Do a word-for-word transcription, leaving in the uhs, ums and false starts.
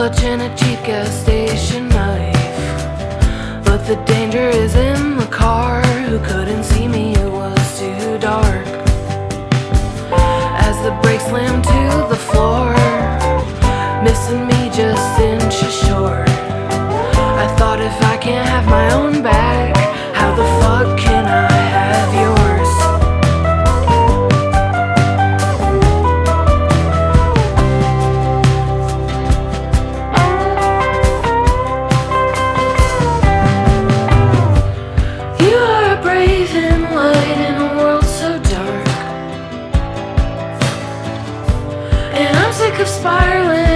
clutching a cheap gas station knife, but the danger is in the car. Who couldn't see me, it was too dark. As the brakes slammed to the floor, missing me just inches short. I thought, if I can't have my own back, how the fuck can I have yours? You are a brazen light in a world so dark, and I'm sick of spiraling